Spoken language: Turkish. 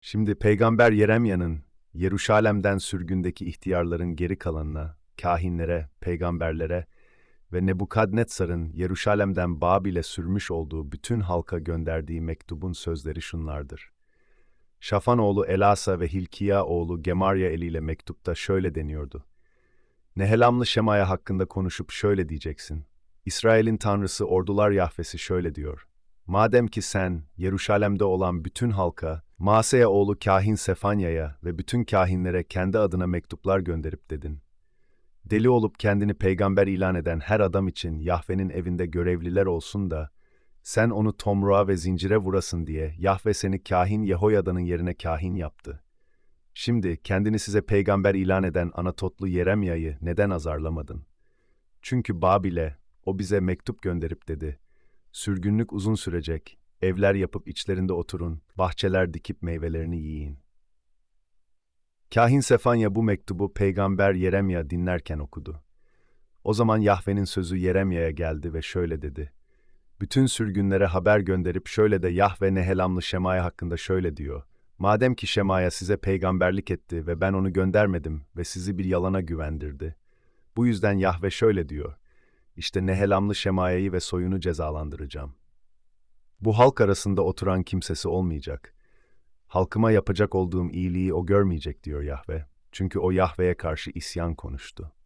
Şimdi Peygamber Yeremya'nın Yeruşalem'den sürgündeki ihtiyarların geri kalanına, kahinlere, peygamberlere ve Nebukadnetsar'ın Yeruşalem'den Babil'e sürmüş olduğu bütün halka gönderdiği mektubun sözleri şunlardır. Şafan oğlu Elasa ve Hilkiya oğlu Gemarya eliyle mektupta şöyle deniyordu. Nehelamlı Şemaya hakkında konuşup şöyle diyeceksin. İsrail'in Tanrısı Ordular Yahvesi şöyle diyor. Madem ki sen, Yeruşalem'de olan bütün halka, Maseya oğlu kahin Sefanya'ya ve bütün kahinlere kendi adına mektuplar gönderip dedin. Deli olup kendini peygamber ilan eden her adam için Yahve'nin evinde görevliler olsun da, sen onu tomruğa ve zincire vurasın diye Yahve seni kahin Yehoyada'nın yerine kahin yaptı. Şimdi kendini size peygamber ilan eden Anatotlu Yeremya'yı neden azarlamadın? Çünkü Babil'e o bize mektup gönderip dedi. Sürgünlük uzun sürecek, evler yapıp içlerinde oturun, bahçeler dikip meyvelerini yiyin. Kahin Sefanya bu mektubu peygamber Yeremya dinlerken okudu. O zaman Yahve'nin sözü Yeremya'ya geldi ve şöyle dedi. Bütün sürgünlere haber gönderip şöyle de Yahve Nehelamlı Şemaya hakkında şöyle diyor. Madem ki Şemaya size peygamberlik etti ve ben onu göndermedim ve sizi bir yalana güvendirdi. Bu yüzden Yahve şöyle diyor. İşte Nehelamlı Şemaya'yı ve soyunu cezalandıracağım. Bu halk arasında oturan kimsesi olmayacak. Halkıma yapacak olduğum iyiliği o görmeyecek diyor Yahve. Çünkü o Yahve'ye karşı isyan konuştu.